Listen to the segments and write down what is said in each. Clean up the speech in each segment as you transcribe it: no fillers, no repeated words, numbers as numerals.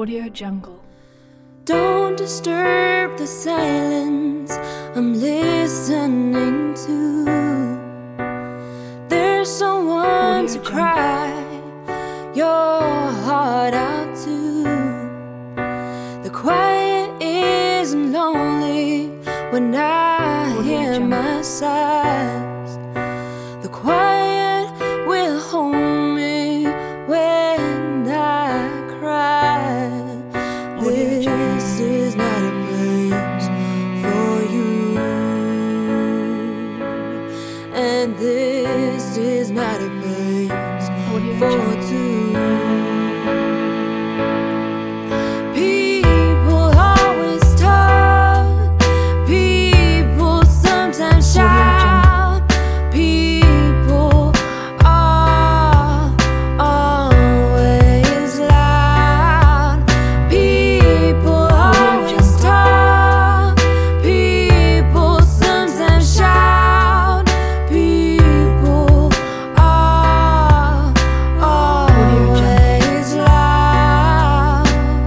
Audio Jungle. Don't disturb the silence I'm listening to. There's someone to cry your heart out to. The quiet isn't lonely when I hear my sighs. The quiet will hold me when I cry. This is not a place for you, and this is not a place for two. People always talk, people sometimes shout, people are always loud. People always talk, people sometimes shout, people are always loud.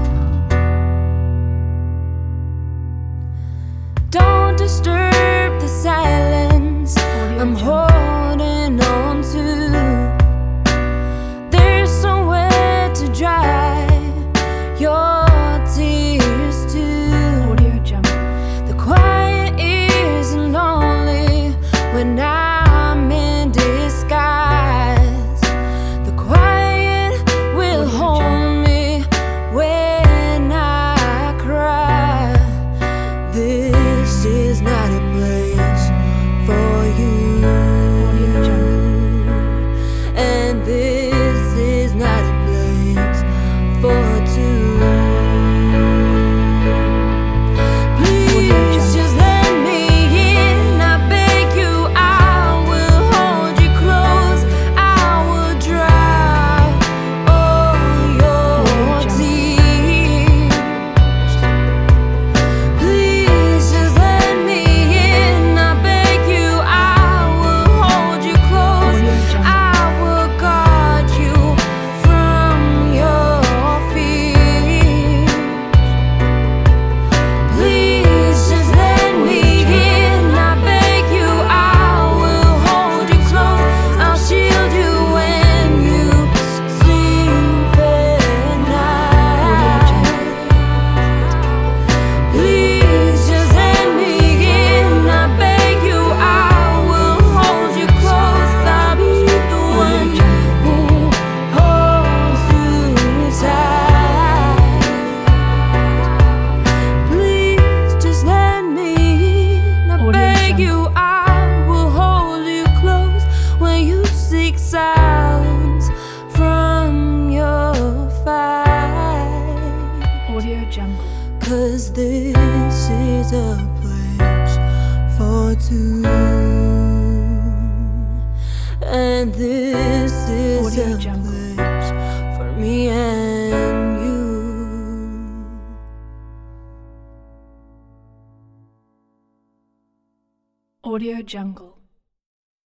Don't disturb the silence I'm holding on to. There's somewhere to dry your tears too. The quiet isn't lonely when I'm in disguise. The quiet will hold me when I cry. This is not a place for you, and this is not a place for two. Please just let me in, I beg you. I will hold you close, I will dry all your tears. Please just let me in, I beg you. I will hold you close, I will guard you from your fears. Please just let me in, I beg you. I will hold you close, I'll shield you when you sleep at night. Please just let me in, I beg you. I will hold you close, I'll be the one who holds you tight. Please just let me in, I beg you. I will hold you close when you seek silence from your fight. Audio Jungle. 'Cause this is a place for two, and this is Audio a Jungle. place for me and you. Audio Jungle.